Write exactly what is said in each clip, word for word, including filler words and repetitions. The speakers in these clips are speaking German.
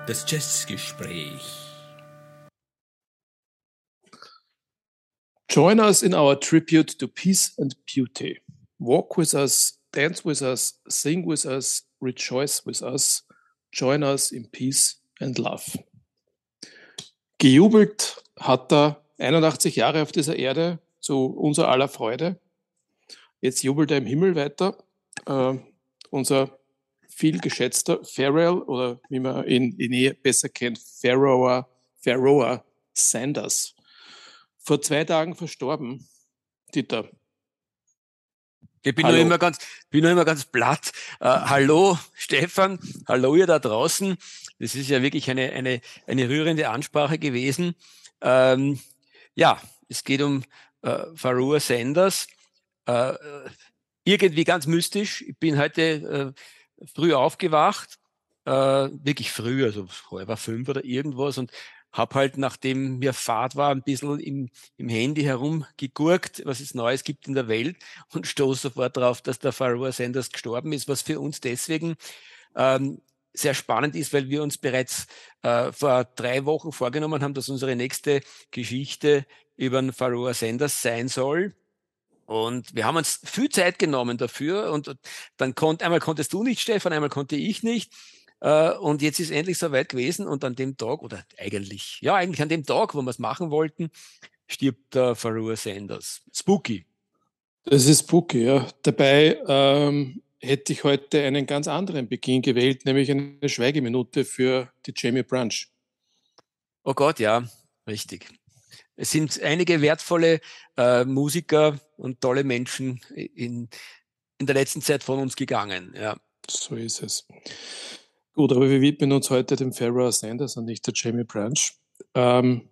Das Jazzgespräch. Join us in our tribute to peace and beauty. Walk with us, dance with us, sing with us, rejoice with us. Join us in peace and love. Gejubelt hat er einundachtzig Jahre auf dieser Erde zu unser aller Freude. Jetzt jubelt er im Himmel weiter. Äh, unser viel geschätzter Pharrell, oder wie man ihn, ihn eh besser kennt, Pharoah, Pharoah Sanders. Vor zwei Tagen verstorben, Dieter. Ich bin noch immer ganz, bin noch immer ganz platt. Äh, hallo, Stefan. Hallo, ihr da draußen. Das ist ja wirklich eine, eine, eine rührende Ansprache gewesen. Ähm, ja, es geht um äh, Pharoah Sanders. Äh, irgendwie ganz mystisch. Ich bin heute äh, früh aufgewacht. Äh, wirklich früh, also halb fünf oder irgendwas, und habe halt, nachdem mir Fahrt war, ein bisschen im, im Handy herumgegurkt, was es Neues gibt in der Welt, und stoße sofort darauf, dass der Pharoah Sanders gestorben ist, was für uns deswegen ähm, sehr spannend ist, weil wir uns bereits äh, vor drei Wochen vorgenommen haben, dass unsere nächste Geschichte über den Pharoah Sanders sein soll. Und wir haben uns viel Zeit genommen dafür, und dann konnt, einmal konntest du nicht, Stefan, einmal konnte ich nicht. Uh, und jetzt ist endlich soweit gewesen, und an dem Tag, oder eigentlich, ja, eigentlich an dem Tag, wo wir es machen wollten, stirbt der Pharoah Sanders. Spooky. Das ist spooky, ja. Dabei ähm, hätte ich heute einen ganz anderen Beginn gewählt, nämlich eine Schweigeminute für die Jamie Brunch. Oh Gott, ja, richtig. Es sind einige wertvolle äh, Musiker und tolle Menschen in, in der letzten Zeit von uns gegangen, ja. So ist es. Gut, aber wir widmen uns heute dem Pharoah Sanders und nicht der Jamie Brunch. Ähm,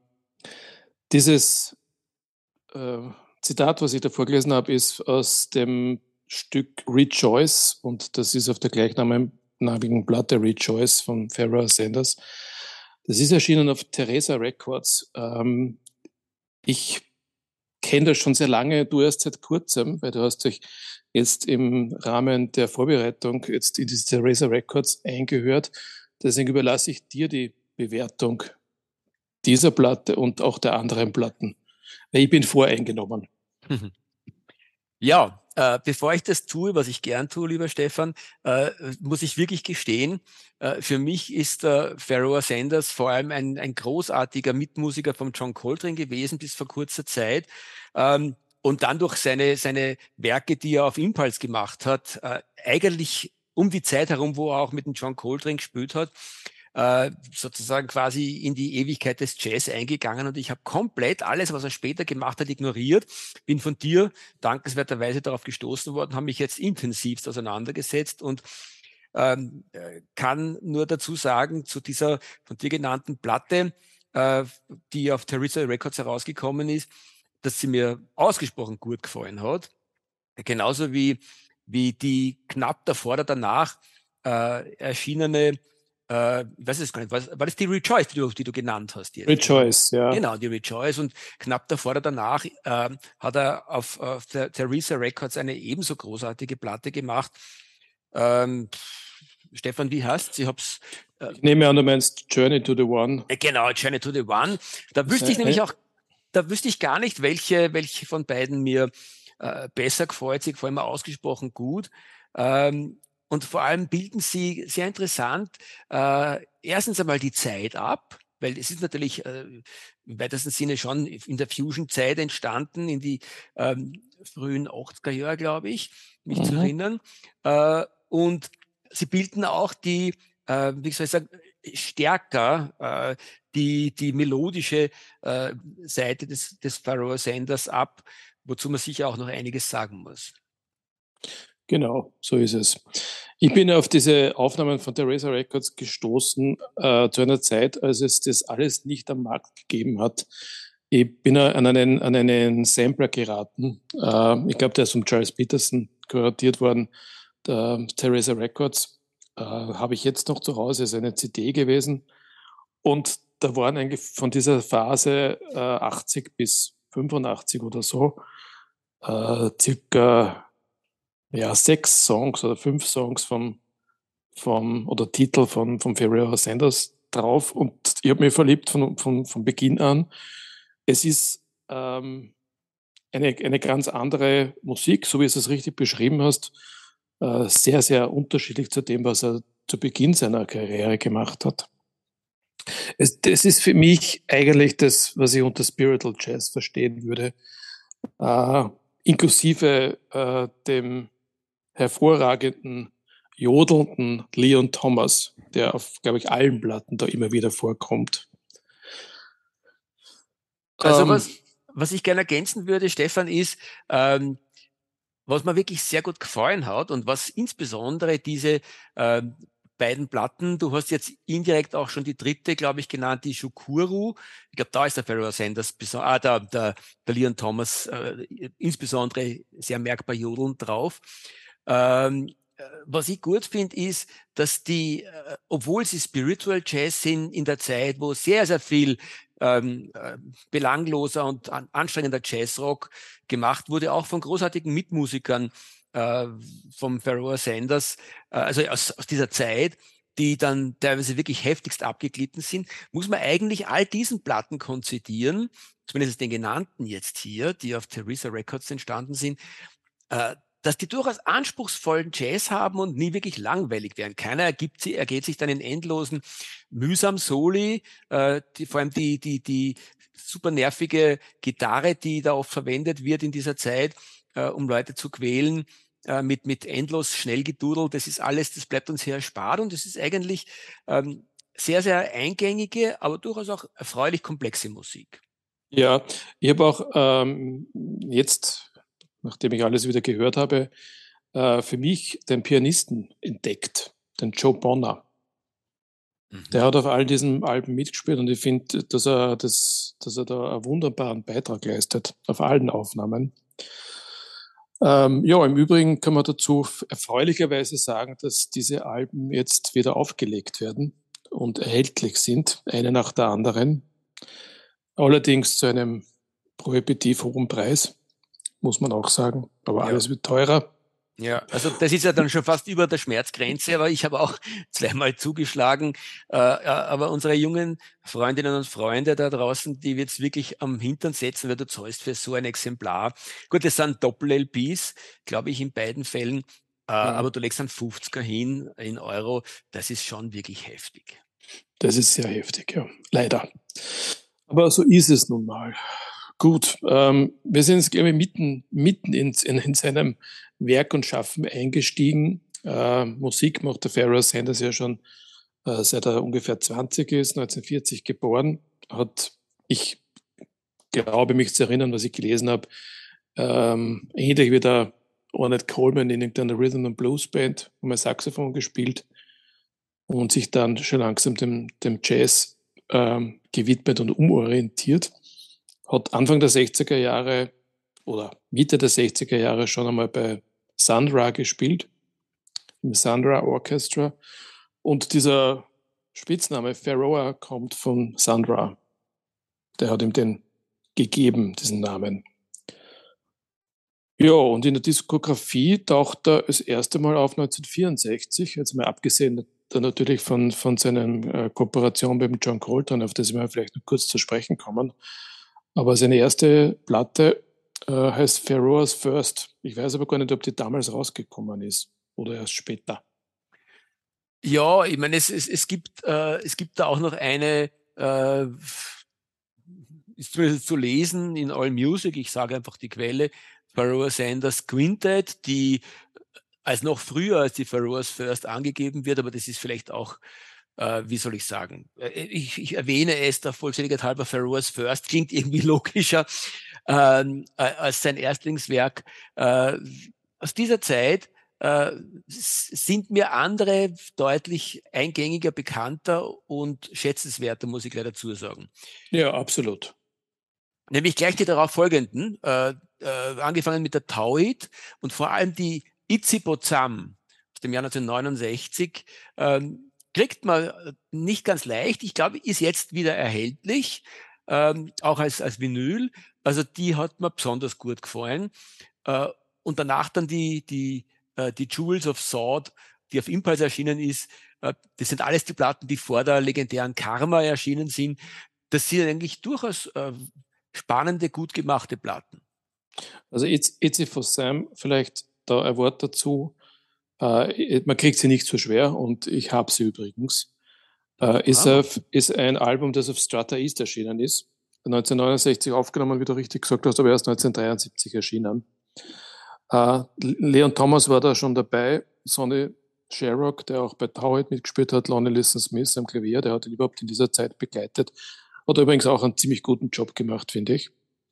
dieses äh, Zitat, was ich da vorgelesen habe, ist aus dem Stück Rejoice, und das ist auf der gleichnamigen Platte Rejoice von Pharoah Sanders. Das ist erschienen auf Theresa Records. Ähm, ich kenne das schon sehr lange, du erst seit kurzem, weil du hast dich jetzt im Rahmen der Vorbereitung jetzt in diese Theresa Records eingehört. Deswegen überlasse ich dir die Bewertung dieser Platte und auch der anderen Platten. Ich bin voreingenommen. Ja, äh, bevor ich das tue, was ich gern tue, lieber Stefan, äh, muss ich wirklich gestehen, äh, für mich ist äh, Pharoah Sanders vor allem ein, ein großartiger Mitmusiker von John Coltrane gewesen bis vor kurzer Zeit. Ähm, und dann durch seine, seine Werke, die er auf Impulse gemacht hat, äh, eigentlich um die Zeit herum, wo er auch mit dem John Coltrane gespielt hat, äh, sozusagen quasi in die Ewigkeit des Jazz eingegangen, und ich habe komplett alles, was er später gemacht hat, ignoriert. Bin von dir dankenswerterweise darauf gestoßen worden, habe mich jetzt intensivst auseinandergesetzt und ähm, kann nur dazu sagen, zu dieser von dir genannten Platte, äh, die auf Theresa Records herausgekommen ist, dass sie mir ausgesprochen gut gefallen hat. Genauso wie, wie die knapp davor oder danach äh, erschienene, äh, ich weiß es gar nicht, was, war das die Rejoice, die du, die du genannt hast jetzt? Rejoice, oder? Ja. Genau, die Rejoice, und knapp davor oder danach äh, hat er auf, auf der Theresa Records eine ebenso großartige Platte gemacht. Ähm, Stefan, wie heißt ich hab's, äh, Ich nehme an, du meinst Journey to the One. Äh, genau, Journey to the One. Da wüsste ich nämlich auch, da wüsste ich gar nicht, welche, welche von beiden mir äh, besser gefällt. Sie gefallen mir ausgesprochen gut. Ähm, und vor allem bilden sie sehr interessant äh, erstens einmal die Zeit ab, weil es ist natürlich äh, im weitesten Sinne schon in der Fusion-Zeit entstanden, in die ähm, frühen achtziger Jahre, glaube ich, mich mhm. zu erinnern. Äh, und sie bilden auch die, äh, wie soll ich sagen, stärker äh, die, die melodische äh, Seite des, des Pharoah Sanders ab, wozu man sicher auch noch einiges sagen muss. Genau, so ist es. Ich bin auf diese Aufnahmen von Theresa Records gestoßen äh, zu einer Zeit, als es das alles nicht am Markt gegeben hat. Ich bin an einen, an einen Sampler geraten. Äh, ich glaube, der ist von Charles Peterson kuratiert worden, der Theresa Records. Äh, habe ich jetzt noch zu Hause, ist eine C D gewesen. Und da waren eigentlich von dieser Phase äh, achtzig bis fünfundachtzig oder so äh, circa ja, sechs Songs oder fünf Songs vom, vom, oder Titel von, von Pharoah Sanders drauf und ich habe mich verliebt von, von, von Beginn an. Es ist ähm, eine, eine ganz andere Musik, so wie du es richtig beschrieben hast, äh, sehr, sehr unterschiedlich zu dem, was er zu Beginn seiner Karriere gemacht hat. Es, das ist für mich eigentlich das, was ich unter Spiritual Jazz verstehen würde, äh, inklusive äh, dem hervorragenden, jodelnden Leon Thomas, der auf, glaube ich, allen Platten da immer wieder vorkommt. Also Ähm, was, was ich gerne ergänzen würde, Stefan, ist, ähm, was mir wirklich sehr gut gefallen hat und was insbesondere diese ähm, beiden Platten, du hast jetzt indirekt auch schon die dritte, glaube ich, genannt, die Shukuru. Ich glaube, da ist der Pharoah Sanders, ah, der, der, der Leon Thomas, äh, insbesondere sehr merkbar jodelnd drauf. Ähm, was ich gut finde, ist, dass die, äh, obwohl sie Spiritual Jazz sind, in der Zeit, wo sehr, sehr viel ähm, äh, belangloser und an, anstrengender Jazzrock gemacht wurde, auch von großartigen Mitmusikern äh, vom Pharoah Sanders, äh, also aus, aus dieser Zeit, die dann teilweise wirklich heftigst abgeglitten sind, muss man eigentlich all diesen Platten konzidieren, zumindest den genannten jetzt hier, die auf Theresa Records entstanden sind, äh, dass die durchaus anspruchsvollen Jazz haben und nie wirklich langweilig werden. Keiner ergibt sie, ergeht sich dann in endlosen mühsam Soli, äh, die, vor allem die, die, die super nervige Gitarre, die da oft verwendet wird in dieser Zeit, äh, um Leute zu quälen, äh, mit, mit endlos schnell gedudelt. Das ist alles, das bleibt uns hier erspart und das ist eigentlich ähm, sehr, sehr eingängige, aber durchaus auch erfreulich komplexe Musik. Ja, ich habe auch ähm, jetzt, nachdem ich alles wieder gehört habe, äh, für mich den Pianisten entdeckt, den Joe Bonner. Mhm. Der hat auf all diesen Alben mitgespielt und ich finde, dass er, das, dass er da einen wunderbaren Beitrag leistet, auf allen Aufnahmen. Ähm, ja, im Übrigen kann man dazu erfreulicherweise sagen, dass diese Alben jetzt wieder aufgelegt werden und erhältlich sind, eine nach der anderen. Allerdings zu einem prohibitiv hohen Preis, muss man auch sagen. Aber Ja. alles wird teurer. Ja, also das ist ja dann schon fast über der Schmerzgrenze, aber ich habe auch zweimal zugeschlagen. Äh, aber unsere jungen Freundinnen und Freunde da draußen, die wird's wirklich am Hintern setzen, weil du zahlst für so ein Exemplar. Gut, das sind Doppel-L Ps, glaube ich, in beiden Fällen. Äh, Ja. Aber du legst einen fünfziger hin in Euro, das ist schon wirklich heftig. Das ist sehr heftig, ja. Leider. Aber so ist es nun mal. Gut, ähm, wir sind jetzt, glaube ich, mitten, mitten in, in, in seinem Werk und Schaffen eingestiegen. Äh, Musik macht der Pharoah Sanders ja schon äh, seit er ungefähr zwanzig ist, neunzehnhundertvierzig geboren. Hat, ich glaube mich zu erinnern, was ich gelesen habe, ähm, ähnlich wie der Ornette Coleman in irgendeiner Rhythm and Blues Band, wo man Saxophon gespielt und sich dann schon langsam dem, dem Jazz ähm, gewidmet und umorientiert. Hat Anfang der sechziger Jahre oder Mitte der sechziger Jahre schon einmal bei Sun Ra gespielt, im Sun Ra Orchestra. Und dieser Spitzname Pharoah kommt von Sun Ra. Der hat ihm den gegeben, diesen Namen. Ja, und in der Diskografie taucht er das erste Mal auf neunzehnhundertvierundsechzig, jetzt mal abgesehen dann natürlich von, von seiner äh, Kooperation mit John Coltrane, auf das wir vielleicht noch kurz zu sprechen kommen. Aber seine erste Platte äh, heißt Pharoah's First. Ich weiß aber gar nicht, ob die damals rausgekommen ist oder erst später. Ja, ich meine, es, es, es, gibt, äh, es gibt da auch noch eine, äh, ist zumindest zu lesen in AllMusic, ich sage einfach die Quelle, Pharoah Sanders Quintet, die als noch früher als die Pharoah's First angegeben wird, aber das ist vielleicht auch, äh, wie soll ich sagen, ich, ich erwähne es der Vollständigkeit halber, Pharoah's First klingt irgendwie logischer ähm, als sein Erstlingswerk. Äh, aus dieser Zeit äh, sind mir andere deutlich eingängiger, bekannter und schätzenswerter, muss ich leider dazu sagen. Ja, absolut. Nämlich gleich die darauf folgenden, äh, äh, angefangen mit der Tauhid und vor allem die Itzi-Bozam aus dem Jahr neunzehnhundertneunundsechzig, ähm, kriegt man nicht ganz leicht. Ich glaube, ist jetzt wieder erhältlich, ähm, auch als, als Vinyl. Also die hat mir besonders gut gefallen. Äh, und danach dann die, die, äh, die Jewels of Sword, die auf Impulse erschienen ist, das sind alles die Platten, die vor der legendären Karma erschienen sind. Das sind eigentlich durchaus äh, spannende, gut gemachte Platten. Also It's, It's for Sam, vielleicht da ein Wort dazu. Äh, man kriegt sie nicht so schwer und ich habe sie übrigens. Äh, ist, Ah. auf, ist ein Album, das auf Strata East erschienen ist. neunzehnhundertneunundsechzig aufgenommen, wie du richtig gesagt hast, aber erst neunzehnhundertdreiundsiebzig erschienen. Äh, Leon Thomas war da schon dabei, Sonny Sherrock, der auch bei Towhead mitgespielt hat, Lonnie Liston Smith am Klavier, der hat ihn überhaupt in dieser Zeit begleitet. Hat übrigens auch einen ziemlich guten Job gemacht, finde ich.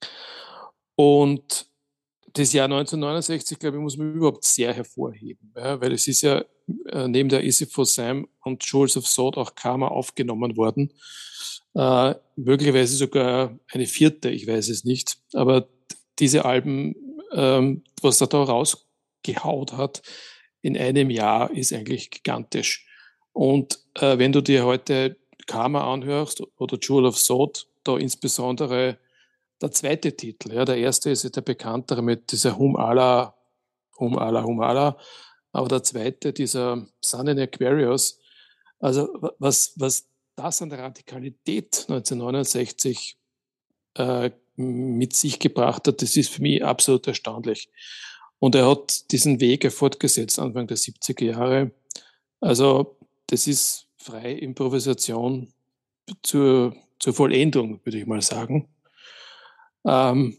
Und das Jahr neunzehnhundertneunundsechzig, glaube ich, muss man überhaupt sehr hervorheben, ja, weil es ist ja äh, neben der Easy for Sam und Jewels of Sword auch Karma aufgenommen worden. Äh, möglicherweise sogar eine vierte, ich weiß es nicht. Aber diese Alben, ähm, was er da rausgehaut hat in einem Jahr, ist eigentlich gigantisch. Und äh, wenn du dir heute Karma anhörst oder Jewel of Sword, da insbesondere der zweite Titel, ja, der erste ist der bekanntere mit dieser Hum Allah, Hum Allah, Hum Allah, aber der zweite, dieser Sun in Aquarius, also was, was das an der Radikalität neunzehnhundertneunundsechzig äh, mit sich gebracht hat, das ist für mich absolut erstaunlich. Und er hat diesen Weg fortgesetzt, Anfang der siebziger Jahre. Also das ist freie Improvisation zur, zur Vollendung, würde ich mal sagen. Ähm,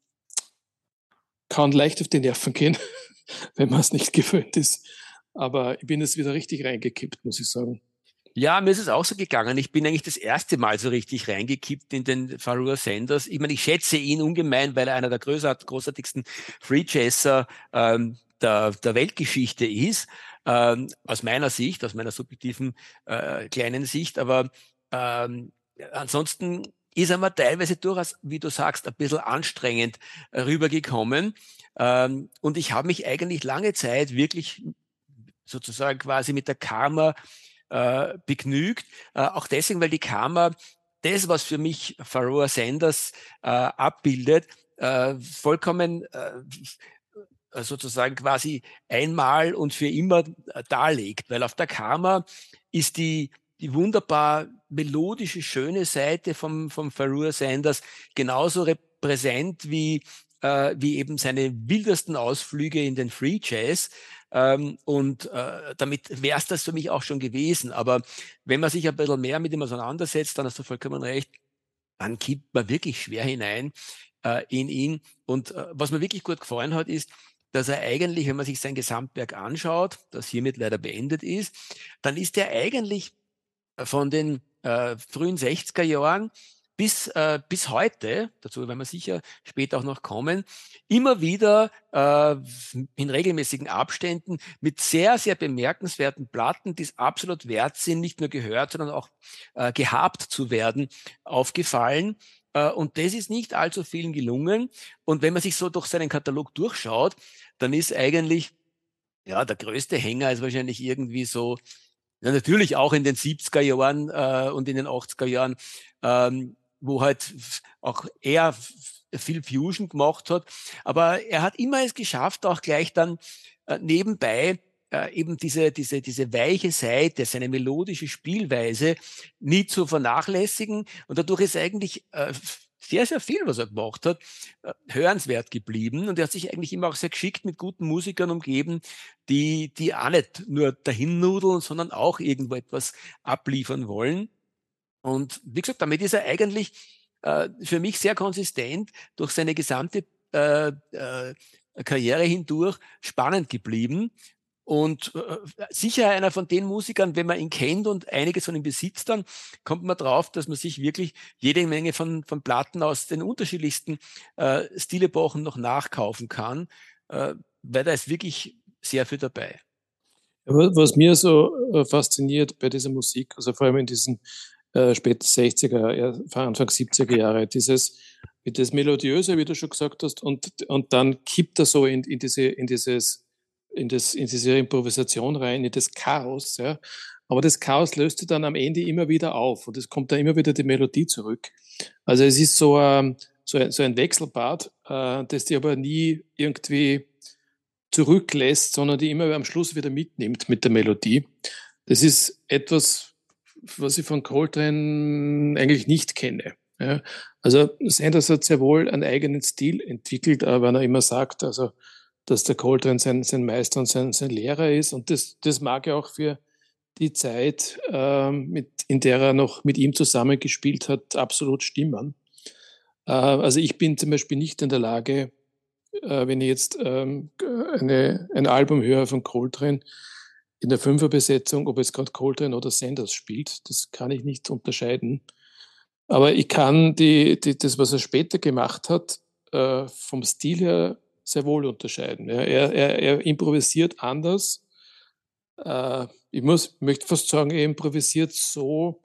kann leicht auf die Nerven gehen, wenn man es nicht gewöhnt ist. Aber ich bin jetzt wieder richtig reingekippt, muss ich sagen. Ja, mir ist es auch so gegangen. Ich bin eigentlich das erste Mal so richtig reingekippt in den Pharoah Sanders. Ich meine, ich schätze ihn ungemein, weil er einer der großart großartigsten Free Jazzer ähm, der, der Weltgeschichte ist. Ähm, aus meiner Sicht, aus meiner subjektiven äh, kleinen Sicht. Aber ähm, ansonsten ist er mir teilweise durchaus, wie du sagst, ein bisschen anstrengend äh, rübergekommen. Ähm, und ich habe mich eigentlich lange Zeit wirklich sozusagen quasi mit der Karma äh, begnügt. Äh, auch deswegen, weil die Karma das, was für mich Pharoah Sanders äh, abbildet, äh, vollkommen äh, sozusagen quasi einmal und für immer äh, darlegt. Weil auf der Karma ist die, die wunderbar melodische, schöne Seite vom, vom Pharoah Sanders genauso repräsent wie, äh, wie eben seine wildesten Ausflüge in den Free Jazz. Ähm, und äh, damit wäre es das für mich auch schon gewesen. Aber wenn man sich ein bisschen mehr mit ihm auseinandersetzt, dann hast du vollkommen recht, dann kippt man wirklich schwer hinein äh, in ihn. Und äh, was mir wirklich gut gefallen hat, ist, dass er eigentlich, wenn man sich sein Gesamtwerk anschaut, das hiermit leider beendet ist, dann ist er eigentlich von den äh, frühen sechziger Jahren bis, äh, bis heute, dazu werden wir sicher später auch noch kommen, immer wieder äh, in regelmäßigen Abständen mit sehr, sehr bemerkenswerten Platten, die es absolut wert sind, nicht nur gehört, sondern auch äh, gehabt zu werden, aufgefallen. Äh, und das ist nicht allzu vielen gelungen. Und wenn man sich so durch seinen Katalog durchschaut, dann ist eigentlich, ja, der größte Hänger ist wahrscheinlich irgendwie so, ja, natürlich auch in den siebziger Jahren äh, und in den achtziger Jahren, ähm, wo halt auch er viel Fusion gemacht hat. Aber er hat immer es geschafft, auch gleich dann äh, nebenbei äh, eben diese, diese, diese weiche Seite, seine melodische Spielweise nie zu vernachlässigen. Und dadurch ist eigentlich äh, sehr, sehr viel, was er gemacht hat, äh, hörenswert geblieben. Und er hat sich eigentlich immer auch sehr geschickt mit guten Musikern umgeben, die, die auch nicht nur dahin nudeln, sondern auch irgendwo etwas abliefern wollen. Und wie gesagt, damit ist er eigentlich äh, für mich sehr konsistent durch seine gesamte äh, äh, Karriere hindurch spannend geblieben. Und äh, sicher einer von den Musikern, wenn man ihn kennt und einiges von ihm besitzt, dann kommt man drauf, dass man sich wirklich jede Menge von, von Platten aus den unterschiedlichsten äh, Stilepochen noch nachkaufen kann, äh, weil da ist wirklich sehr viel dabei. Was mir so äh, fasziniert bei dieser Musik, also vor allem in diesen äh, späten sechziger, Anfang siebziger Jahre, dieses, das Melodiöse, wie du schon gesagt hast, und, und dann kippt er so in, in, diese, in, dieses, in, das, in diese Improvisation rein, in das Chaos. Ja. Aber das Chaos löst er dann am Ende immer wieder auf und es kommt dann immer wieder die Melodie zurück. Also es ist so, ähm, so, ein, so ein Wechselbad, äh, das die aber nie irgendwie zurücklässt, sondern die immer am Schluss wieder mitnimmt mit der Melodie. Das ist etwas, was ich von Coltrane eigentlich nicht kenne. Ja. Also Sanders hat sehr wohl einen eigenen Stil entwickelt, aber wenn er immer sagt, also, dass der Coltrane sein, sein Meister und sein, sein Lehrer ist. Und das, das mag er auch für die Zeit, ähm, mit, in der er noch mit ihm zusammengespielt hat, absolut stimmen. Äh, also ich bin zum Beispiel nicht in der Lage, äh, wenn ich jetzt ähm, eine, ein Album höre von Coltrane in der Fünferbesetzung, ob es gerade Coltrane oder Sanders spielt, das kann ich nicht unterscheiden. Aber ich kann die, die, das, was er später gemacht hat, äh, vom Stil her sehr wohl unterscheiden. Ja, er, er, er improvisiert anders. Äh, ich muss, möchte fast sagen, er improvisiert so,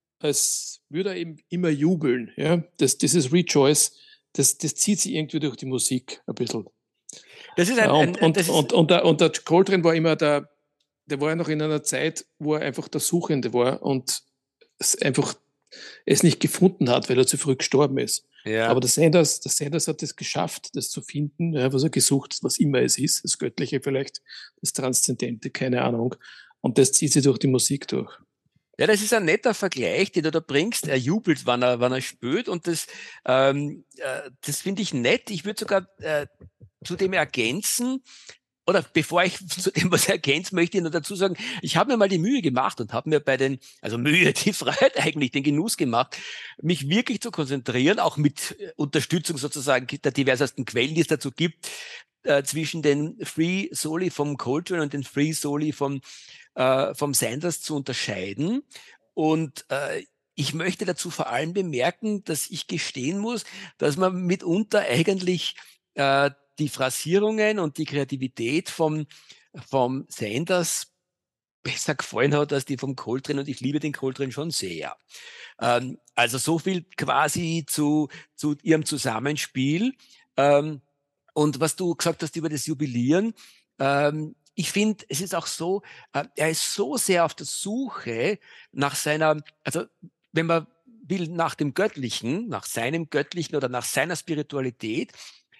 als würde er eben immer jubeln. Ja? Das, dieses Rejoice, das, das zieht sich irgendwie durch die Musik ein bisschen. Das ist ein, und, ein, und, das ist und, und, der, und der Coltrane war immer der, der war ja noch in einer Zeit, wo er einfach der Suchende war und es einfach es nicht gefunden hat, weil er zu früh gestorben ist. Ja. Aber der Sanders, der Sanders hat es geschafft, das zu finden, ja, was er gesucht, was immer es ist, das Göttliche vielleicht, das Transzendente, keine Ahnung. Und das zieht sich durch die Musik durch. Ja, das ist ein netter Vergleich, den du da bringst. Er jubelt, wann er, wann er spürt, und das, ähm, äh, das finde ich nett. Ich würde sogar äh, zu dem ergänzen, oder bevor ich zu dem was ergänze, möchte ich nur dazu sagen, ich habe mir mal die Mühe gemacht und habe mir bei den, also Mühe, die Freiheit eigentlich, den Genuss gemacht, mich wirklich zu konzentrieren, auch mit Unterstützung sozusagen der diversesten Quellen, die es dazu gibt, äh, zwischen den Free Soli vom Coltrane und den Free Soli vom, äh, vom Sanders zu unterscheiden. Und äh, ich möchte dazu vor allem bemerken, dass ich gestehen muss, dass man mitunter eigentlich äh, die Phrasierungen und die Kreativität vom, vom Sanders besser gefallen hat als die vom Coltrane, und ich liebe den Coltrane schon sehr. Ähm, also so viel quasi zu, zu ihrem Zusammenspiel. Ähm, und was du gesagt hast über das Jubilieren, ähm, ich finde, es ist auch so, äh, er ist so sehr auf der Suche nach seiner, also wenn man will, nach dem Göttlichen, nach seinem Göttlichen oder nach seiner Spiritualität.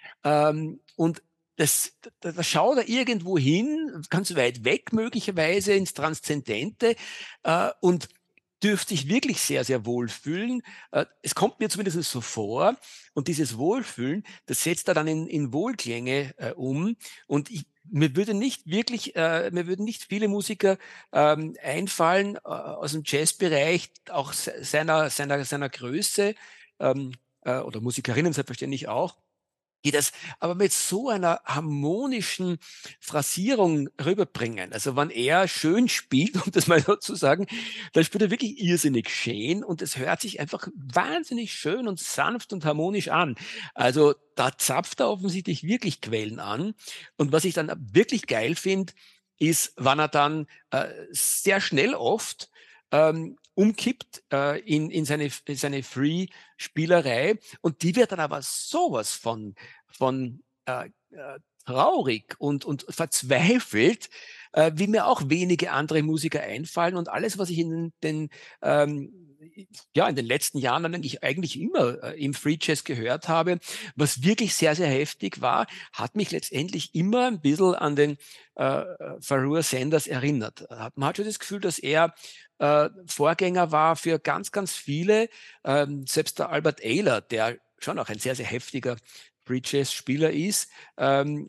Ähm, und das, da, da schaut er irgendwo hin, ganz weit weg möglicherweise ins Transzendente, äh, und dürfte sich wirklich sehr, sehr wohlfühlen. Äh, es kommt mir zumindest so vor. Und dieses Wohlfühlen, das setzt er dann in, in Wohlklänge äh, um. Und ich, mir würde nicht wirklich, äh, mir würden nicht viele Musiker ähm, einfallen äh, aus dem Jazzbereich, auch se- seiner, seiner, seiner Größe, ähm, äh, oder Musikerinnen selbstverständlich auch, die das aber mit so einer harmonischen Phrasierung rüberbringen. Also wenn er schön spielt, um das mal so zu sagen, dann spielt er wirklich irrsinnig schön, und es hört sich einfach wahnsinnig schön und sanft und harmonisch an. Also da zapft er offensichtlich wirklich Quellen an. Und was ich dann wirklich geil finde, ist, wann er dann äh, sehr schnell oft ähm, umkippt äh, in, in seine, in seine Free-Spielerei, und die wird dann aber sowas von, von äh, äh, traurig und, und verzweifelt, äh, wie mir auch wenige andere Musiker einfallen. Und alles, was ich in den, ähm, ja, in den letzten Jahren eigentlich, eigentlich immer äh, im Free Jazz gehört habe, was wirklich sehr, sehr heftig war, hat mich letztendlich immer ein bisschen an den äh, Farrah Sanders erinnert. Man hat schon das Gefühl, dass er äh, Vorgänger war für ganz, ganz viele. Ähm, selbst der Albert Ayler, der schon auch ein sehr, sehr heftiger Free Jazz Spieler ist, ähm,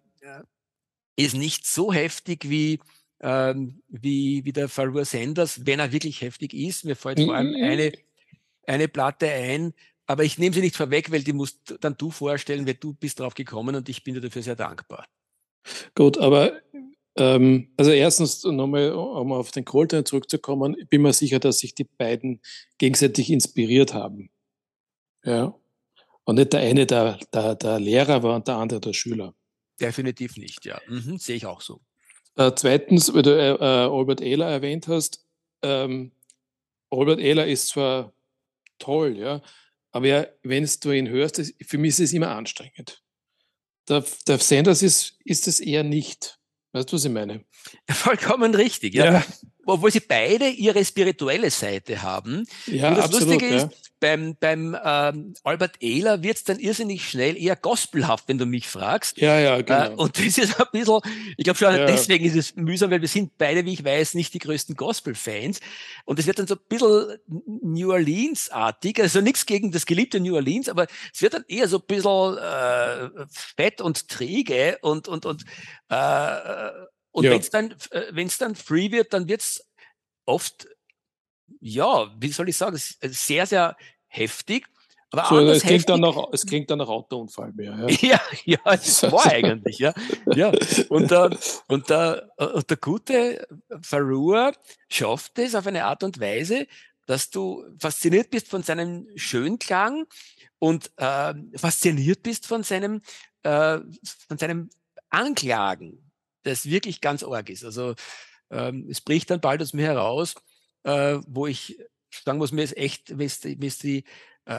ist nicht so heftig wie, ähm, wie, wie der Farrah Sanders, wenn er wirklich heftig ist. Mir fällt vor allem eine, eine Platte ein, aber ich nehme sie nicht vorweg, weil die musst dann du vorstellen, weil du bist drauf gekommen, und ich bin dir dafür sehr dankbar. Gut, aber ähm, also erstens nochmal, um auf den Coltrane zurückzukommen, ich bin mir sicher, dass sich die beiden gegenseitig inspiriert haben. Ja. Und nicht der eine der, der, der Lehrer war und der andere der Schüler. Definitiv nicht, ja. Mhm, sehe ich auch so. Äh, zweitens, weil du äh, Albert Ayler erwähnt hast, ähm, Albert Ayler ist zwar toll, ja, aber ja, wenn du ihn hörst, das, für mich ist es immer anstrengend. Der, der Sanders ist, ist es eher nicht. Weißt du, was ich meine? Vollkommen richtig, ja. Ja, obwohl sie beide ihre spirituelle Seite haben. Ja, und das absolut, Lustige ja. ist, beim, beim ähm, Albert Ehler wird es dann irrsinnig schnell eher gospelhaft, wenn du mich fragst. Ja, ja, Äh, genau. und das ist ein bisschen, ich glaube schon Ja. deswegen ist es mühsam, weil wir sind beide, wie ich weiß, nicht die größten Gospel-Fans. Und es wird dann so ein bisschen New Orleans-artig, also nichts gegen das geliebte New Orleans, aber es wird dann eher so ein bisschen äh, fett und träge und, und, und, äh, und Ja. wenn es dann, äh, wenn's dann free wird, dann wird es oft, ja, wie soll ich sagen, sehr, sehr heftig. Aber So, anders es klingt dann heftig. nach, es klingt dann nach Autounfall mehr. Ja, Ja, ja, das war eigentlich, ja. Ja. Und der, und der, und der gute Farua schafft es auf eine Art und Weise, dass du fasziniert bist von seinem Schönklang und äh, fasziniert bist von seinem, äh, von seinem Anklagen, das wirklich ganz arg ist. Also ähm, es bricht dann bald aus mir heraus, äh, wo ich sagen muss, mir ist echt, mir ist, mir ist die,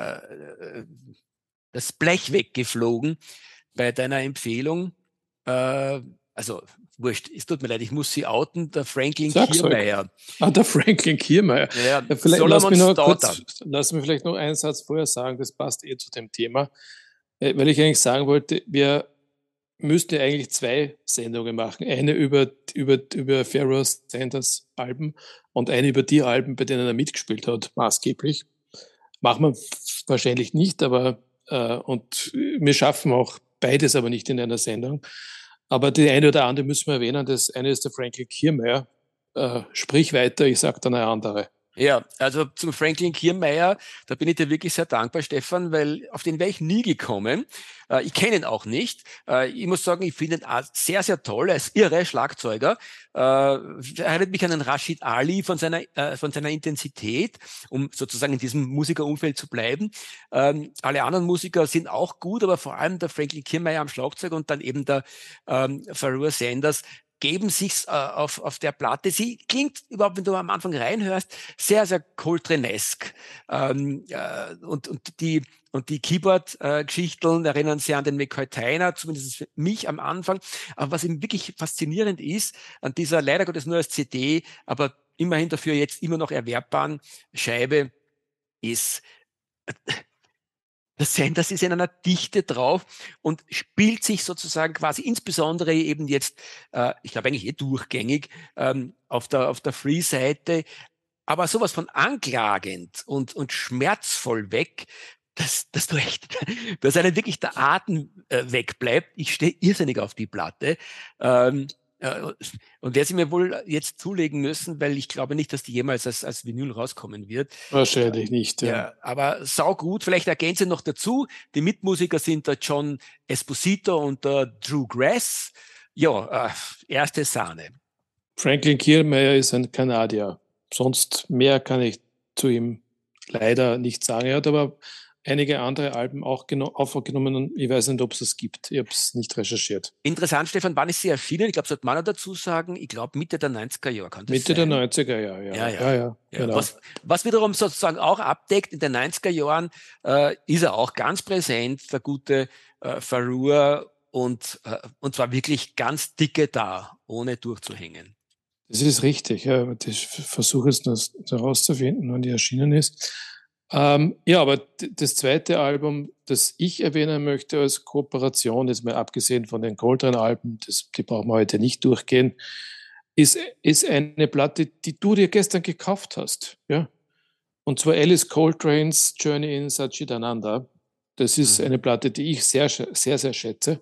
äh, das Blech weggeflogen bei deiner Empfehlung. Äh, also wurscht, es tut mir leid, ich muss sie outen, der Franklin Sag's Kiermaier. Ah, der Franklin Kiermaier. Ja, Ja, vielleicht, lass mich Solomons noch Daughter. kurz, lass mich vielleicht noch einen Satz vorher sagen, das passt eh zu dem Thema, äh, weil ich eigentlich sagen wollte, wir müssten ja eigentlich zwei Sendungen machen. Eine über, über, über Pharoah Sanders Alben und eine über die Alben, bei denen er mitgespielt hat, maßgeblich. Machen wir wahrscheinlich nicht, aber äh, und wir schaffen auch beides aber nicht in einer Sendung. Aber die eine oder andere müssen wir erwähnen. Das eine ist der Franklin Kiermaier. Äh, sprich weiter, ich sage dann eine andere. Ja, also zum Franklin Kiermaier, da bin ich dir wirklich sehr dankbar, Stefan, weil auf den wäre ich nie gekommen. Äh, ich kenne ihn auch nicht. Äh, ich muss sagen, ich finde ihn sehr, sehr toll. Er ist irre Schlagzeuger. Äh, erinnert mich an den Rashid Ali von seiner, äh, von seiner Intensität, um sozusagen in diesem Musikerumfeld zu bleiben. Ähm, alle anderen Musiker sind auch gut, aber vor allem der Franklin Kiermaier am Schlagzeug und dann eben der ähm, Pharoah Sanders geben sich's äh, auf, auf der Platte. Sie klingt überhaupt, wenn du am Anfang reinhörst, sehr, sehr Coltrane-esk. Ähm, äh, und, und die, und die Keyboard-Geschichten erinnern sehr an den McCoy Tyner, zumindest für mich am Anfang. Aber was eben wirklich faszinierend ist, an dieser leider Gottes nur als C D, aber immerhin dafür jetzt immer noch erwerbbaren Scheibe, ist, der Sanders ist in einer Dichte drauf und spielt sich sozusagen quasi insbesondere eben jetzt, äh, ich glaube eigentlich eh durchgängig, ähm, auf der, auf der Free-Seite, aber sowas von anklagend und, und schmerzvoll weg, dass, dass du echt, dass einem wirklich der Atem äh, wegbleibt. Ich stehe irrsinnig auf die Platte. Ähm, äh, und werde sie mir wohl jetzt zulegen müssen, weil ich glaube nicht, dass die jemals als, als Vinyl rauskommen wird. Wahrscheinlich nicht, ja. Ja, aber sau gut. Vielleicht ergänze noch dazu. Die Mitmusiker sind der John Esposito und der Drew Grass. Ja, äh, erste Sahne. Franklin Kiermaier ist ein Kanadier. Sonst mehr kann ich zu ihm leider nicht sagen. Er hat aber einige andere Alben auch aufgenommen und ich weiß nicht, ob es das gibt. Ich habe es nicht recherchiert. Interessant, Stefan, wann ist sie erschienen? Ich glaube, sollte man dazu sagen, ich glaube Mitte der neunziger Jahre. Kann das Mitte sein? der neunziger Jahre, ja. Ja, ja. ja, ja, ja. genau. Was, was wiederum sozusagen auch abdeckt, in den neunziger Jahren äh, ist er auch ganz präsent, der gute äh, Pharoah, und, äh, und zwar wirklich ganz dicke da, ohne durchzuhängen. Das ist richtig, ja. Ich versuche es noch herauszufinden, wann die erschienen ist. Ähm, ja, aber das zweite Album, das ich erwähnen möchte als Kooperation, jetzt mal abgesehen von den Coltrane-Alben, die brauchen wir heute nicht durchgehen, ist, ist eine Platte, die du dir gestern gekauft hast. Ja? Und zwar Alice Coltrane's Journey in Satchitananda. Das ist mhm. eine Platte, die ich sehr, sehr, sehr schätze.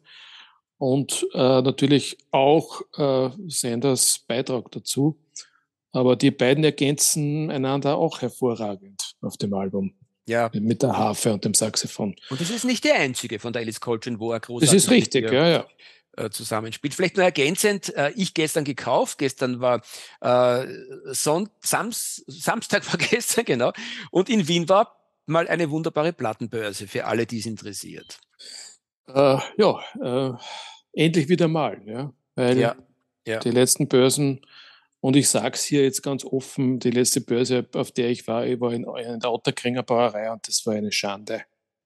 Und äh, natürlich auch äh, Sanders Beitrag dazu. Aber die beiden ergänzen einander auch hervorragend auf dem Album. Ja. Mit der Harfe und dem Saxophon. Und das ist nicht die einzige von der Alice Coltrane, wo er großartig das ist richtig, mit ihr, ja, ja. äh, zusammenspielt. Vielleicht nur ergänzend, äh, ich gestern gekauft, gestern war äh, Son Sams Samstag war gestern, genau, und in Wien war mal eine wunderbare Plattenbörse für alle, die es interessiert. Äh, ja, äh, endlich wieder mal, ja, weil ja, ja. die letzten Börsen, und ich sage es hier jetzt ganz offen, die letzte Börse, auf der ich war, ich war in, in der Otterkringer Brauerei und das war eine Schande.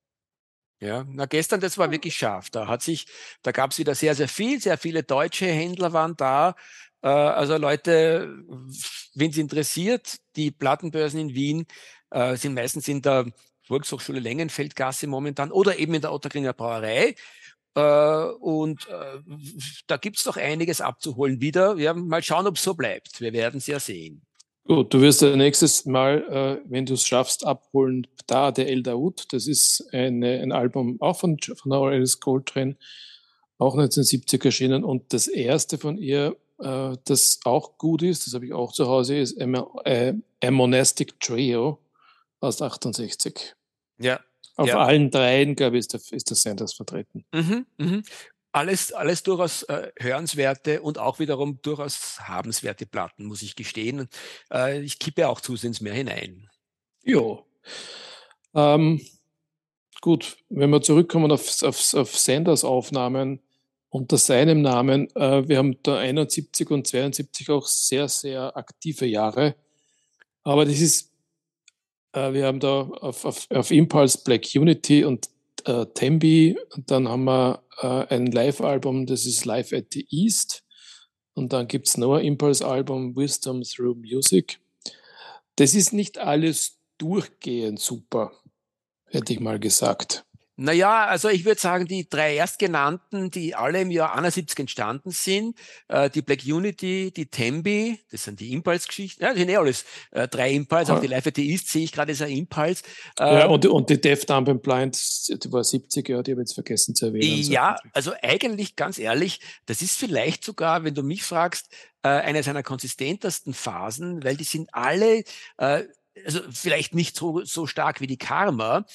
Ja, na gestern, das war wirklich scharf. Da hat sich, da gab es wieder sehr, sehr viel, sehr viele deutsche Händler waren da. Äh, also Leute, wenn es interessiert, die Plattenbörsen in Wien äh, sind meistens in der Volkshochschule Lengenfeldgasse momentan oder eben in der Ottakringer Brauerei. Äh, und äh, da gibt's doch einiges abzuholen wieder. Ja, mal schauen, ob es so bleibt. Wir werden es ja sehen. Gut, du wirst ja nächstes Mal, äh, wenn du es schaffst, abholen, da der El Daoud. Das ist eine, ein Album auch von, von der Alice Coltrane, auch neunzehnhundertsiebzig erschienen. Und das erste von ihr, äh, das auch gut ist, das habe ich auch zu Hause, ist A, A, A Monastic Trio aus achtundsechzig. Ja. Auf ja. allen dreien, glaube ich, ist der, ist der Sanders vertreten. Mhm, mhm. Alles, alles durchaus äh, hörenswerte und auch wiederum durchaus habenswerte Platten, muss ich gestehen. Und, äh, ich kippe auch zusehends mehr hinein. Jo. Ähm, gut, wenn wir zurückkommen auf, auf, auf Sanders Aufnahmen unter seinem Namen, äh, wir haben da einundsiebzig und zweiundsiebzig auch sehr, sehr aktive Jahre. Aber das ist, äh, wir haben da auf, auf, auf Impulse Black Unity und äh, Tembi, und dann haben wir äh, ein Live-Album, das ist Live at the East. Und dann gibt es noch ein Impulse-Album, Wisdom Through Music. Das ist nicht alles durchgehend super, hätte ich mal gesagt. Naja, also ich würde sagen, die drei erstgenannten, die alle im Jahr einundsiebzig entstanden sind, äh, die Black Unity, die Tembi, das sind die Impulse-Geschichten, ja, das sind eh alles äh, drei Impulse, Ja. auch die Live at the East sehe ich gerade, ist ein Impulse. Ähm, ja, und, und die Deaf Dumb and Blind, die war siebzig, ja, die habe ich jetzt vergessen zu erwähnen. Ja, also eigentlich ganz ehrlich, das ist vielleicht sogar, wenn du mich fragst, äh, eine seiner konsistentesten Phasen, weil die sind alle, äh, also vielleicht nicht so, so stark wie die Karma,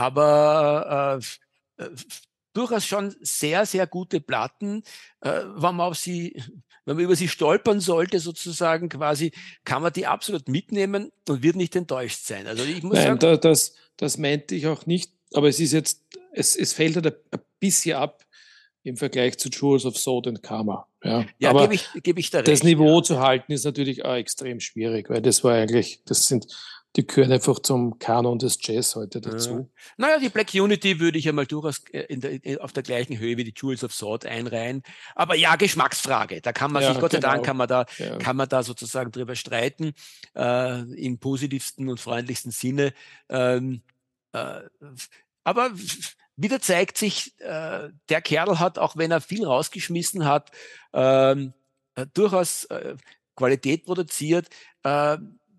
aber äh, äh, durchaus schon sehr, sehr gute Platten, äh, wenn man auf sie, wenn man über sie stolpern sollte, sozusagen quasi, kann man die absolut mitnehmen und wird nicht enttäuscht sein. Also ich muss Nein, sagen, da, das, das meinte ich auch nicht, aber es ist jetzt, es, es fällt halt ein bisschen ab im Vergleich zu Jewels of Soul und Karma. Ja, ja, aber gebe ich, gebe ich da das recht. Niveau Ja. zu halten ist natürlich auch extrem schwierig, weil das war eigentlich, das sind, die gehören einfach zum Kanon des Jazz heute dazu. Äh, naja, die Black Unity würde ich einmal durchaus äh, in der, in, auf der gleichen Höhe wie die Jewels of Sword einreihen. Aber ja, Geschmacksfrage. Da kann man Ja, sich, Gott sei genau. Dank, kann man da, Ja. kann man da sozusagen drüber streiten, äh, im positivsten und freundlichsten Sinne. Ähm, äh, aber wieder zeigt sich, äh, der Kerl hat, auch wenn er viel rausgeschmissen hat, ähm, äh, durchaus äh, Qualität produziert. Äh,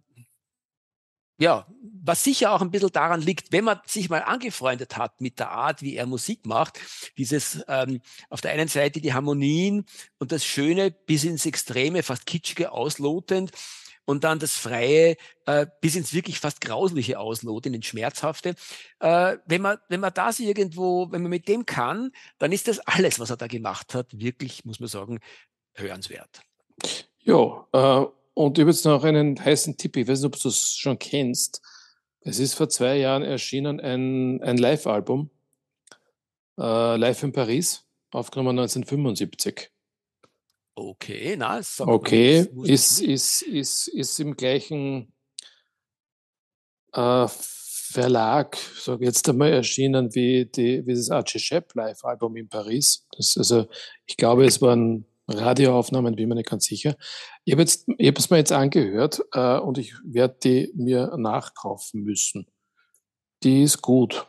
Ja, was sicher auch ein bisschen daran liegt, wenn man sich mal angefreundet hat mit der Art, wie er Musik macht, dieses ähm, auf der einen Seite die Harmonien und das Schöne bis ins Extreme, fast kitschige auslotend und dann das Freie äh, bis ins wirklich fast Grausliche auslotend, ins Schmerzhafte. Äh, wenn man, wenn man das irgendwo, wenn man mit dem kann, dann ist das alles, was er da gemacht hat, wirklich, muss man sagen, hörenswert. Ja, äh, und ich habe jetzt noch einen heißen Tipp, ich weiß nicht, ob du es schon kennst. Es ist vor zwei Jahren erschienen ein, ein Live-Album, äh, Live in Paris, aufgenommen neunzehnhundertfünfundsiebzig. Okay, na, es sagt Okay, mir ist, ist, ist, ist im gleichen äh, Verlag, sage jetzt einmal, erschienen wie, die, wie das Archie Shepp Live-Album in Paris. Das, also, ich glaube, es waren Radioaufnahmen, bin mir nicht ganz sicher. Ich habe jetzt, ich habe es mir jetzt angehört äh, und ich werde die mir nachkaufen müssen. Die ist gut.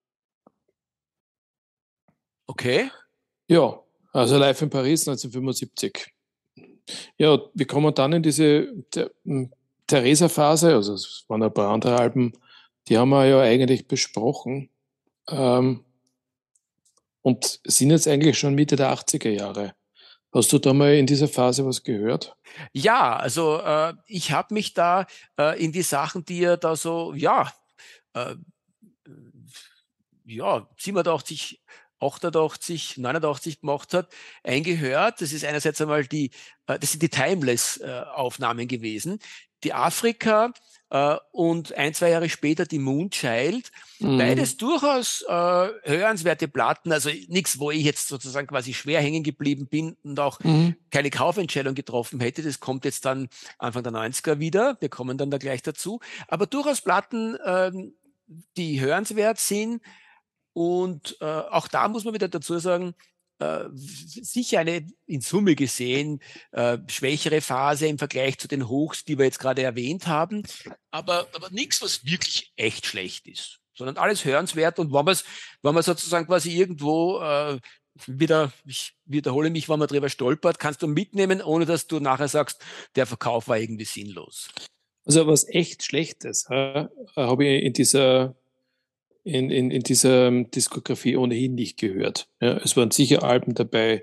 Okay. Ja, also Live in Paris neunzehnhundertfünfundsiebzig. Ja, wir kommen dann in diese Theresa-Phase, also es waren ein paar andere Alben, die haben wir ja eigentlich besprochen ähm, und sind jetzt eigentlich schon Mitte der achtziger Jahre. Hast du da mal in dieser Phase was gehört? Ja, also äh, ich habe mich da äh, in die Sachen, die er da so, ja, äh, ja, siebenundachtzig, achtundachtzig, neunundachtzig gemacht hat, eingehört. Das ist einerseits einmal die, äh, das sind die Timeless-Aufnahmen gewesen. Die Afrika äh, und ein, zwei Jahre später die Moonchild. Mhm. Beides durchaus äh, hörenswerte Platten, also nichts, wo ich jetzt sozusagen quasi schwer hängen geblieben bin und auch Mhm. keine Kaufentscheidung getroffen hätte. Das kommt jetzt dann Anfang der neunziger wieder. Wir kommen dann da gleich dazu. Aber durchaus Platten, ähm, die hörenswert sind. Und äh, auch da muss man wieder dazu sagen, äh, sicher eine in Summe gesehen äh, schwächere Phase im Vergleich zu den Hochs, die wir jetzt gerade erwähnt haben, aber, aber nichts, was wirklich echt schlecht ist, sondern alles hörenswert. Und wenn man wenn man sozusagen quasi irgendwo äh, wieder, ich wiederhole mich, wenn man drüber stolpert, kannst du mitnehmen, ohne dass du nachher sagst, der Verkauf war irgendwie sinnlos. Also was echt Schlechtes äh, habe ich in dieser, in, in, in dieser Diskografie ohnehin nicht gehört. Ja, es waren sicher Alben dabei,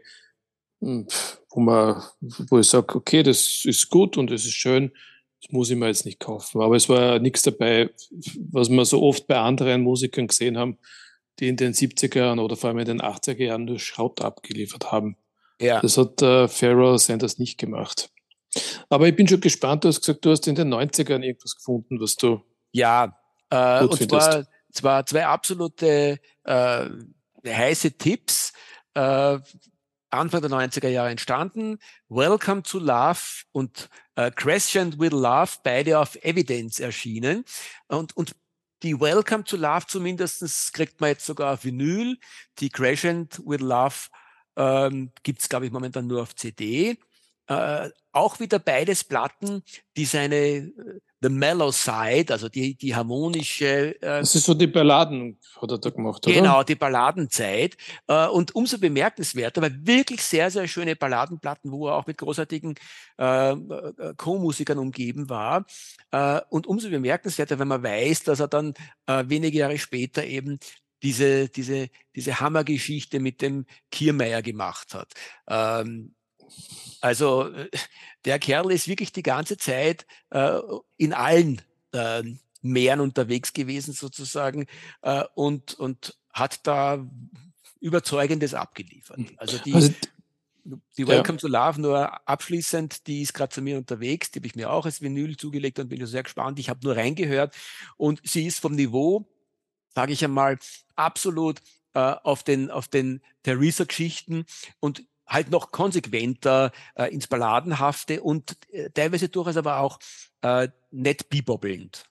wo man, wo ich sage, okay, das ist gut und das ist schön, das muss ich mir jetzt nicht kaufen. Aber es war nichts dabei, was wir so oft bei anderen Musikern gesehen haben, die in den siebziger oder vor allem in den achtziger Jahren nur Schrott abgeliefert haben. Ja. Das hat äh, Pharoah Sanders nicht gemacht. Aber ich bin schon gespannt, du hast gesagt, du hast in den neunzigern irgendwas gefunden, was du Ja, äh, gut und findest. zwar, zwar zwei absolute äh, heiße Tipps, äh, Anfang der neunziger Jahre entstanden. Welcome to Love und äh, Crescent with Love, beide auf Evidence erschienen. Und, und die Welcome to Love zumindest kriegt man jetzt sogar auf Vinyl. Die Crescent with Love ähm, gibt es, glaube ich, momentan nur auf C D. Äh, auch wieder beides Platten, die seine äh, The Mellow Side, also die, die harmonische. Äh, das ist so die Balladen, hat er da gemacht, oder? Genau, die Balladenzeit. Äh, und umso bemerkenswerter, weil wirklich sehr, sehr schöne Balladenplatten, wo er auch mit großartigen äh, äh, Co-Musikern umgeben war. Äh, und umso bemerkenswerter, wenn man weiß, dass er dann äh, wenige Jahre später eben diese, diese, diese Hammergeschichte mit dem Kiermeier gemacht hat. Ähm, Also der Kerl ist wirklich die ganze Zeit äh, in allen äh, Meeren unterwegs gewesen sozusagen äh, und, und hat da Überzeugendes abgeliefert. Also die, Also, die Welcome ja. to Love nur abschließend, die ist gerade zu mir unterwegs, die habe ich mir auch als Vinyl zugelegt und bin sehr gespannt. Ich habe nur reingehört und sie ist vom Niveau, sage ich einmal, absolut äh, auf den, auf den Theresa-Geschichten und halt noch konsequenter äh, ins Balladenhafte und äh, teilweise durchaus aber auch äh, nett bebobbelnd.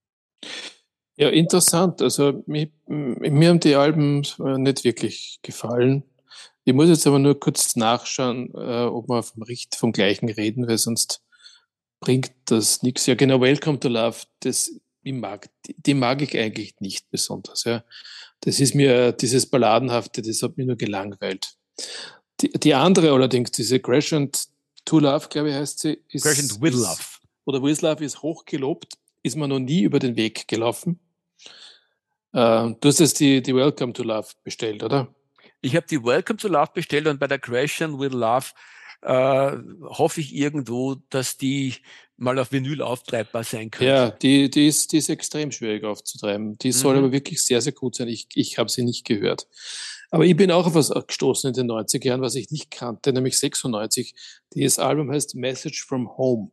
Ja, interessant. Also mir, mir haben die Alben äh, nicht wirklich gefallen. Ich muss jetzt aber nur kurz nachschauen, äh, ob wir vom, Richt, vom gleichen reden, weil sonst bringt das nichts. Ja, genau, Welcome to Love, das, ich mag, die, die mag ich eigentlich nicht besonders. Ja. Das ist mir, dieses Balladenhafte, das hat mich nur gelangweilt. Die, die andere allerdings, diese Crescent to Love, glaube ich, heißt sie, ist, Crescent with ist, Love. oder with Love ist hochgelobt, ist mir noch nie über den Weg gelaufen. Uh, du hast jetzt die, die Welcome to Love bestellt, oder? Ich habe die Welcome to Love bestellt und bei der Crescent with Love äh, hoffe ich irgendwo, dass die mal auf Vinyl auftreibbar sein könnte. Ja, die, die, ist, die ist extrem schwierig aufzutreiben. Die mhm. soll aber wirklich sehr, sehr gut sein. Ich, ich habe sie nicht gehört. Aber ich bin auch auf was gestoßen in den neunziger Jahren, was ich nicht kannte, nämlich sechsundneunzig. Dieses Album heißt Message from Home.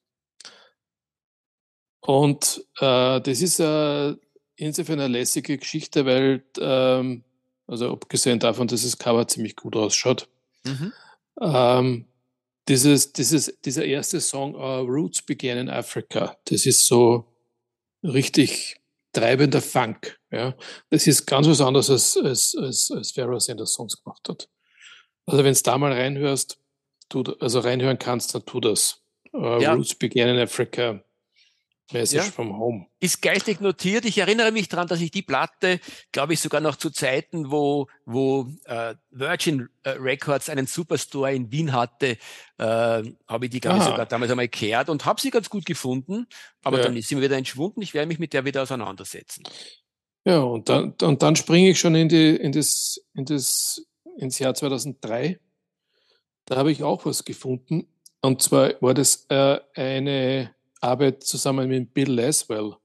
Und äh, das ist äh, insofern eine lässige Geschichte, weil, ähm, also abgesehen davon, dass das Cover ziemlich gut ausschaut, mhm. ähm, dieses, dieses, dieser erste Song, Our Roots Began in Africa, das ist so richtig treibender Funk. Ja? Das ist ganz was anderes, als, als, als, als Pharoah Sanders Songs gemacht hat. Also wenn du da mal reinhörst, tu, also reinhören kannst, dann tu das. Our ja. Roots Began in Africa, Message ja. from Home. Ist geistig notiert. Ich erinnere mich daran, dass ich die Platte, glaube ich, sogar noch zu Zeiten, wo, wo äh, Virgin Records einen Superstore in Wien hatte, äh, habe ich die, glaube ich, sogar damals einmal gehört und habe sie ganz gut gefunden. Aber ja. dann ist sie mir wieder entschwunden. Ich werde mich mit der wieder auseinandersetzen. Ja, und dann, und dann springe ich schon in, die, in, das, in das, ins Jahr zweitausenddrei. Da habe ich auch was gefunden. Und zwar war das äh, eine Arbeit zusammen mit Bill Laswell.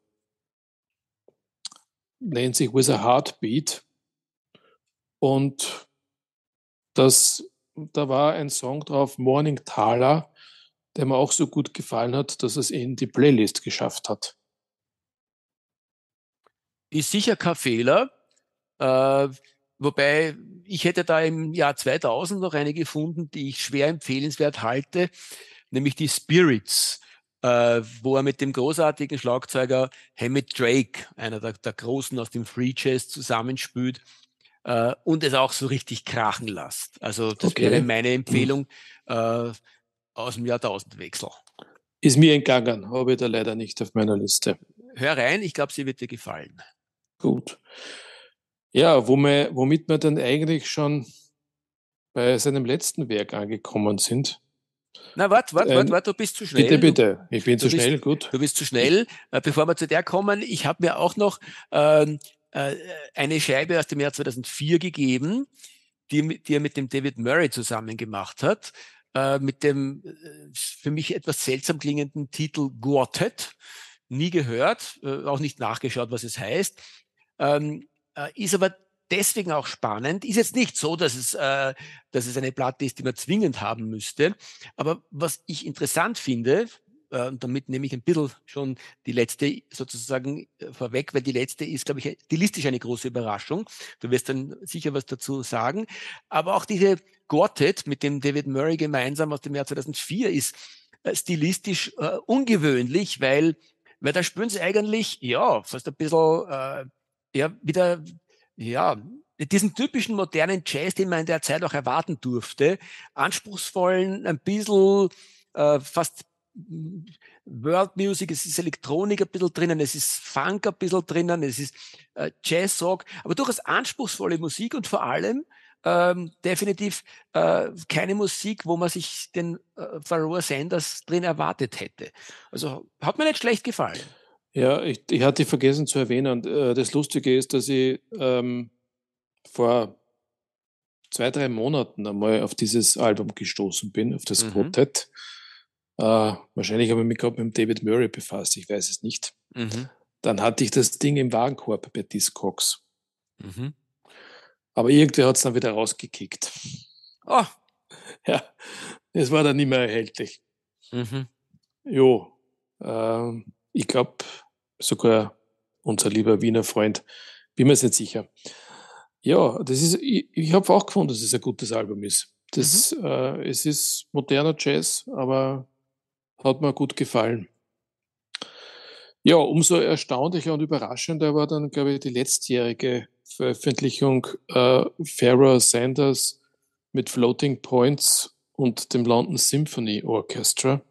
Nennt sich With a Heartbeat. Und das, da war ein Song drauf, Morning Thaler, der mir auch so gut gefallen hat, dass es in die Playlist geschafft hat. Ist sicher kein Fehler. Äh, wobei ich hätte da im Jahr zweitausend noch eine gefunden, die ich schwer empfehlenswert halte, nämlich die Spirits. Äh, wo er mit dem großartigen Schlagzeuger Hammett Drake, einer der, der Großen aus dem Free Jazz, zusammenspielt. äh, und es auch so richtig krachen lasst. Also das Okay. wäre meine Empfehlung äh, aus dem Jahrtausendwechsel. Ist mir entgangen, habe ich da leider nicht auf meiner Liste. Hör rein, ich glaube, sie wird dir gefallen. Gut. Ja, wo wir, womit wir dann eigentlich schon bei seinem letzten Werk angekommen sind. Na, warte, warte, Ähm, warte, warte, du bist zu schnell. Bitte, bitte. Ich bin Du, zu du bist, schnell, gut. Du bist zu schnell. Äh, bevor wir zu der kommen, ich habe mir auch noch ähm, äh, eine Scheibe aus dem Jahr zweitausendvier gegeben, die, die er mit dem David Murray zusammen gemacht hat, äh, mit dem äh, für mich etwas seltsam klingenden Titel Quartet. Nie gehört, äh, auch nicht nachgeschaut, was es heißt. Ähm, äh, ist aber deswegen auch spannend. Ist jetzt nicht so, dass es, äh, dass es eine Platte ist, die man zwingend haben müsste. Aber was ich interessant finde, äh, und damit nehme ich ein bisschen schon die letzte sozusagen äh, vorweg, weil die letzte ist, glaube ich, stilistisch eine große Überraschung. Du wirst dann sicher was dazu sagen. Aber auch diese Quartet mit dem David Murray gemeinsam aus dem Jahr zweitausendvier ist äh, stilistisch äh, ungewöhnlich, weil, weil da spüren sie eigentlich, ja, fast ein bisschen, äh, ja, wieder, ja, diesen typischen modernen Jazz, den man in der Zeit auch erwarten durfte, anspruchsvollen, ein bisschen äh, fast World Music, es ist Elektronik ein bisschen drinnen, es ist Funk ein bisschen drinnen, es ist äh, Jazz Rock, aber durchaus anspruchsvolle Musik und vor allem ähm, definitiv äh, keine Musik, wo man sich den äh, Pharoah Sanders drin erwartet hätte. Also hat mir nicht schlecht gefallen. Ja, ich, ich hatte vergessen zu erwähnen, äh, das Lustige ist, dass ich ähm, vor zwei, drei Monaten einmal auf dieses Album gestoßen bin, auf das Mhm. Quartet. Äh, wahrscheinlich habe ich mich gerade mit dem David Murray befasst, ich weiß es nicht. Mhm. Dann hatte ich das Ding im Warenkorb bei Discogs. Mhm. Aber irgendwer hat es dann wieder rausgekickt. Oh. Ja, es war dann nicht mehr erhältlich. Mhm. Jo, äh, ich glaube sogar unser lieber Wiener Freund, bin mir jetzt nicht sicher. Ja, das ist, ich, ich habe auch gefunden, dass es ein gutes Album ist. Das, Mhm. äh, es ist moderner Jazz, aber hat mir gut gefallen. Ja, umso erstaunlicher und überraschender war dann, glaube ich, die letztjährige Veröffentlichung äh, Pharoah Sanders mit Floating Points und dem London Symphony Orchestra.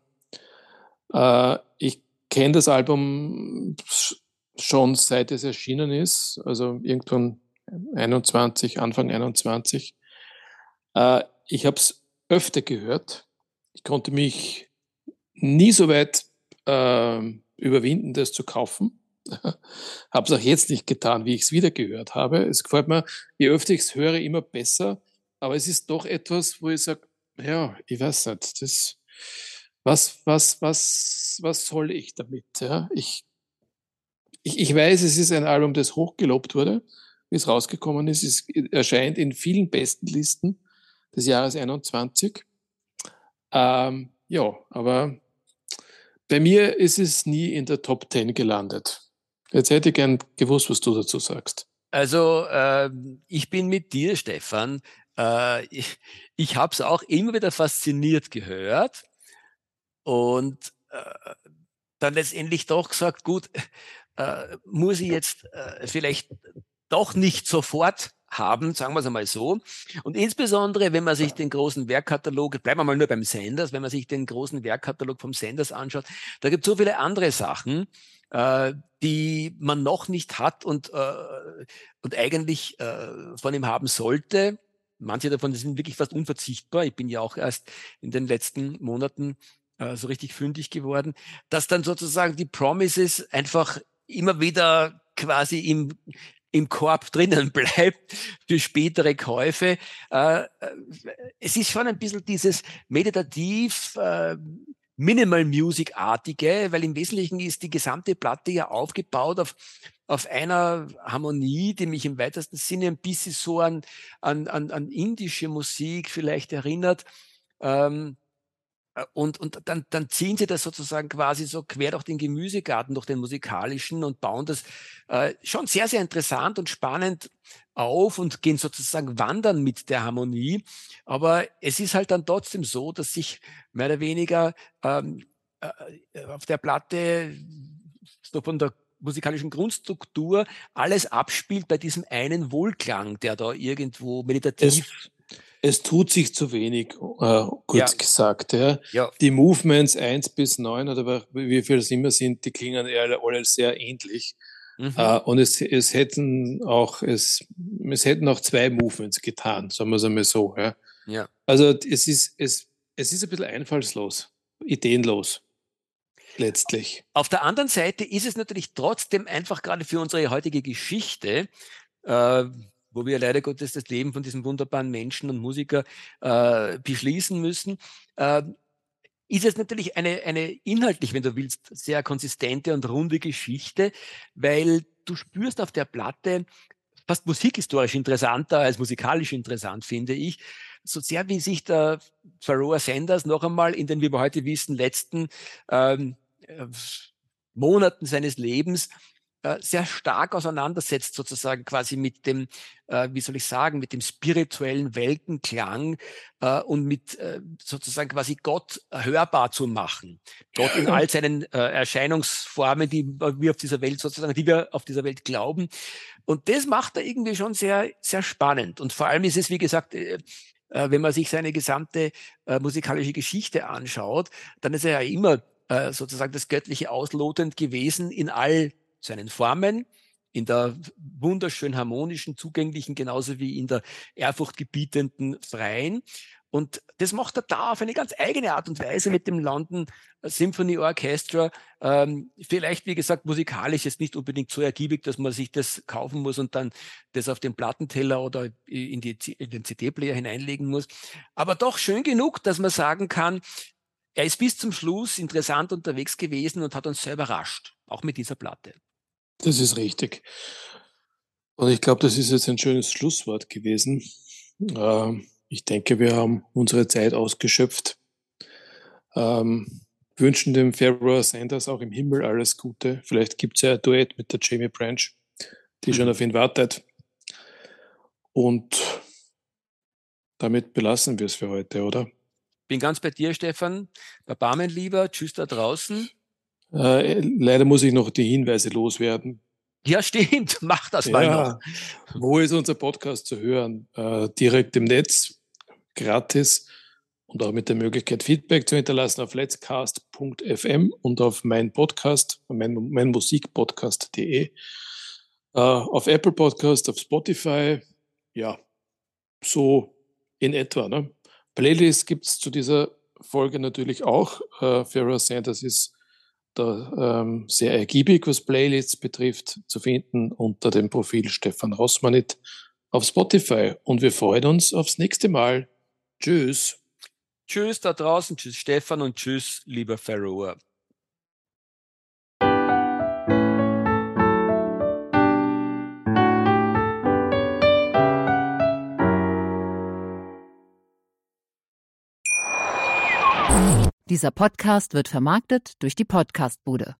Äh, ich kenne das Album schon seit es erschienen ist, also irgendwann einundzwanzig, Anfang einundzwanzig. Äh, ich habe es öfter gehört. Ich konnte mich nie so weit äh, überwinden, das zu kaufen. Habe es auch jetzt nicht getan, wie ich es wieder gehört habe. Es gefällt mir, je öfter ich es höre, immer besser. Aber es ist doch etwas, wo ich sage, ja, ich weiß nicht, das, was, was, was, was soll ich damit? Ja? Ich, ich, ich weiß, es ist ein Album, das hochgelobt wurde, wie es rausgekommen ist. Es erscheint in vielen Bestenlisten des Jahres einundzwanzig. Ähm, ja, aber bei mir ist es nie in der Top Ten gelandet. Jetzt hätte ich gern gewusst, was du dazu sagst. Also äh, ich bin mit dir, Stefan. Äh, ich ich habe es auch immer wieder fasziniert gehört und äh, dann letztendlich doch gesagt, gut, äh, muss ich jetzt äh, vielleicht doch nicht sofort haben, sagen wir es einmal so. Und insbesondere, wenn man sich den großen Werkkatalog, bleiben wir mal nur beim Sanders, wenn man sich den großen Werkkatalog vom Sanders anschaut, da gibt es so viele andere Sachen, äh, die man noch nicht hat und, äh, und eigentlich äh, von ihm haben sollte. Manche davon sind wirklich fast unverzichtbar. Ich bin ja auch erst in den letzten Monaten äh, so richtig fündig geworden, dass dann sozusagen die Promises einfach immer wieder quasi im, im Korb drinnen bleibt für spätere Käufe. Äh, es ist schon ein bisschen dieses meditativ, äh, Minimal Music-artige, weil im Wesentlichen ist die gesamte Platte ja aufgebaut auf, auf einer Harmonie, die mich im weitesten Sinne ein bisschen so an, an, an, an indische Musik vielleicht erinnert. Ähm, und, und dann, dann ziehen sie das sozusagen quasi so quer durch den Gemüsegarten, durch den musikalischen und bauen das äh, schon sehr, sehr interessant und spannend auf und gehen sozusagen wandern mit der Harmonie. Aber es ist halt dann trotzdem so, dass sich mehr oder weniger ähm, äh, auf der Platte so von der musikalischen Grundstruktur alles abspielt bei diesem einen Wohlklang, der da irgendwo meditativ... Es, es tut sich zu wenig, äh, kurz ja. gesagt. Ja. Ja. Die Movements eins bis neun, oder wie viel es immer sind, die klingen alle, alle sehr ähnlich. Mhm. Uh, und es, es hätten auch es, es hätten auch zwei Movements getan, sagen wir es einmal so. Ja. Ja. Also es ist, es, es ist ein bisschen einfallslos, ideenlos, letztlich. Auf der anderen Seite ist es natürlich trotzdem einfach gerade für unsere heutige Geschichte, äh, wo wir leider Gottes das Leben von diesen wunderbaren Menschen und Musiker äh, beschließen müssen, äh, ist es natürlich eine, eine inhaltlich, wenn du willst, sehr konsistente und runde Geschichte, weil du spürst auf der Platte, fast musikhistorisch interessanter als musikalisch interessant, finde ich, so sehr wie sich der Pharoah Sanders noch einmal in den, wie wir heute wissen, letzten ähm, äh, Monaten seines Lebens äh, sehr stark auseinandersetzt, sozusagen quasi mit dem, äh, wie soll ich sagen, mit dem spirituellen Weltenklang äh, und mit äh, sozusagen quasi Gott hörbar zu machen. Gott in all seinen äh, Erscheinungsformen, die wir auf dieser Welt sozusagen, die wir auf dieser Welt glauben. Und das macht er irgendwie schon sehr, sehr spannend. Und vor allem ist es, wie gesagt, äh, äh, wenn man sich seine gesamte äh, musikalische Geschichte anschaut, dann ist er ja immer äh, sozusagen das Göttliche auslotend gewesen in all seinen Formen, in der wunderschön harmonischen, zugänglichen, genauso wie in der ehrfurchtgebietenden, freien. Und das macht er da auf eine ganz eigene Art und Weise mit dem London Symphony Orchestra. Ähm, vielleicht, wie gesagt, musikalisch ist nicht unbedingt so ergiebig, dass man sich das kaufen muss und dann das auf den Plattenteller oder in, die, in den C D-Player hineinlegen muss. Aber doch schön genug, dass man sagen kann, er ist bis zum Schluss interessant unterwegs gewesen und hat uns sehr überrascht, auch mit dieser Platte. Das ist richtig. Und ich glaube, das ist jetzt ein schönes Schlusswort gewesen. Ähm, ich denke, wir haben unsere Zeit ausgeschöpft. Ähm, wünschen dem Pharoah Sanders auch im Himmel alles Gute. Vielleicht gibt es ja ein Duett mit der Jamie Branch, die mhm. schon auf ihn wartet. Und damit belassen wir es für heute, oder? Bin ganz bei dir, Stefan. Erbarmen lieber. Tschüss da draußen. Äh, leider muss ich noch die Hinweise loswerden. Ja, stimmt. Mach das mal ja, noch. Wo ist unser Podcast zu hören? Äh, direkt im Netz, gratis und auch mit der Möglichkeit, Feedback zu hinterlassen auf letscast punkt f m und auf mein Podcast, mein, mein Musikpodcast punkt de, äh, auf Apple Podcast, auf Spotify, ja, so in etwa. Ne? Playlist gibt es zu dieser Folge natürlich auch. Äh, Pharoah Sanders ist da ähm, sehr ergiebig, was Playlists betrifft, zu finden unter dem Profil Stefan Rossmanit auf Spotify. Und wir freuen uns aufs nächste Mal. Tschüss. Tschüss da draußen, tschüss Stefan und tschüss, lieber Pharoah. Dieser Podcast wird vermarktet durch die Podcastbude.